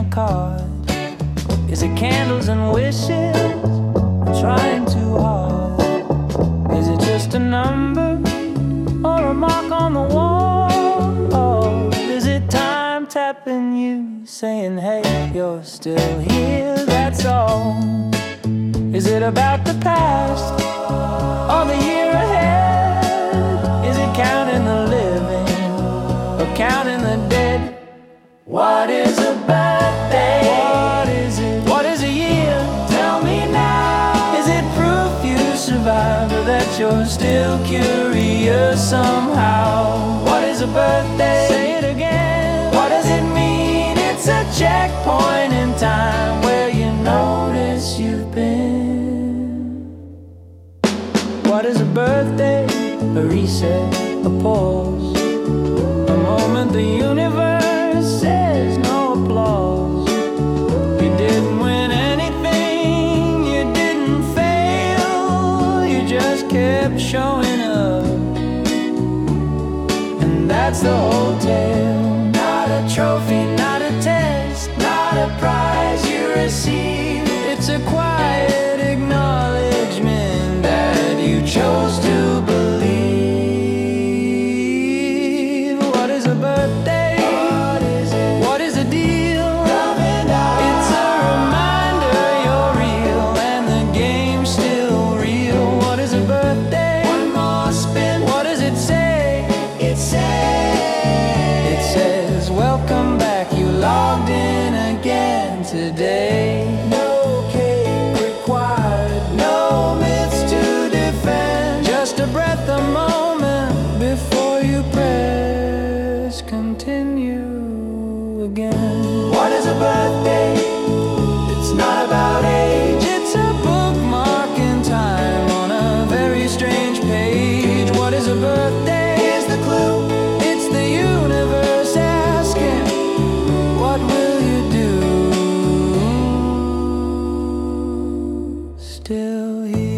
card? Is it candles and wishes? Trying too hard. Is it just a number or a mark on the wall? Or is it time tapping you, saying, hey, you're still here, that's all? Is it about the past or the year ahead? Is it counting the living or counting the dead? What is a birthday? What is it? What is a year? Tell me now. Is it proof you survived or that you're still curious somehow? What is a birthday? Say it again. What does it mean? It's a checkpoint in time where you notice you've been. What is a birthday? A reset, a pause, a moment the universe says no applause. You didn't win anything, you didn't fail, you just kept showing up. And that's the whole tale. Not a trophy, not a test, not a prize you receive. It's a quiet acknowledgement that you chose to believe. What is a birthday? What is it? What is a deal? It's a reminder you're real and the game's still real. What is a birthday? One more spin. What does it say? It says, welcome back, you logged in again today. No cake required, no myths to defend. Just a breath, a moment before you press continue again. What is a birthday? It's not about age, it's a bookmark in time on a very strange page. What is a birthday? Here's the clue. It's the universe asking, what will you do? Still here.